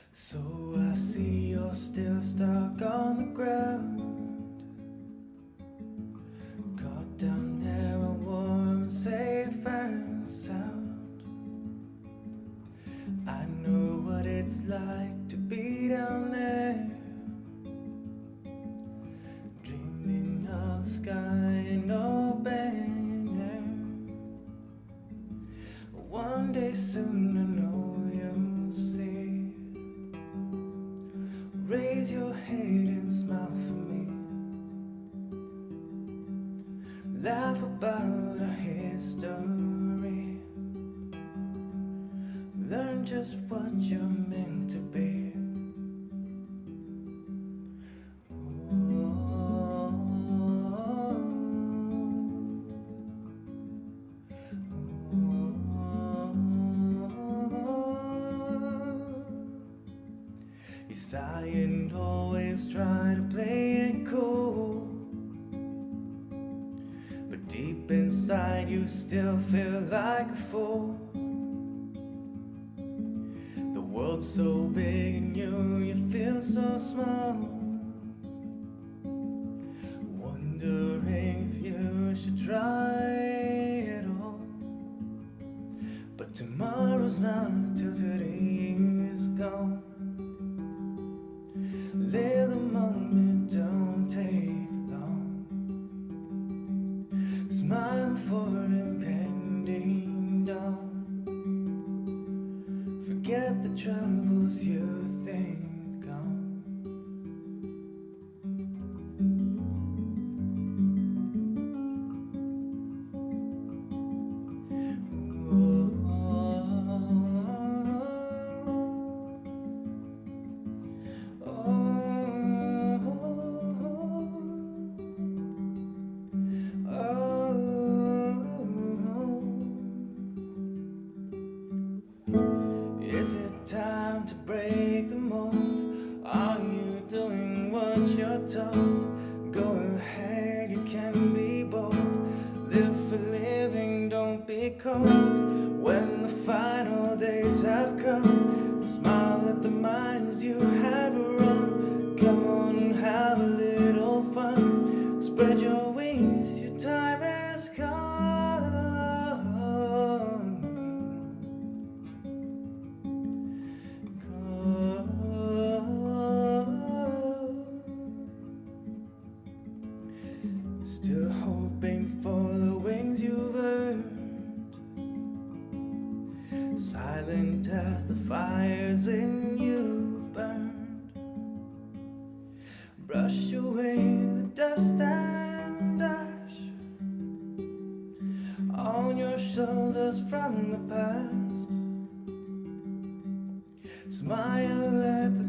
So I see you're still stuck on the ground, caught down there, a warm, safe and sound. I know what it's like to be down there, dreaming of the sky and open air. One day soon I know you'll see. Raise your head and smile for me. Laugh about our history. Learn just what you're meant to be. You sigh and always try to play it cool, but deep inside you still feel like a fool. The world's so big and you feel so small, wondering if you should try it all. But tomorrow's not till today is gone. Live the moment, don't take long. Smile for impending dawn. Forget the troubles you think gone. Is it time to break the mold? Are you doing what you're told? Go ahead, you can be bold. Live for living, don't be cold. When the final days have come, smile at the miles you have run. Come on, have a little fun. Spread your wings, your time has come. Still hoping for the wings you've earned, silent as the fires in you burned. Brush away the dust and ash on your shoulders from the past. Smile at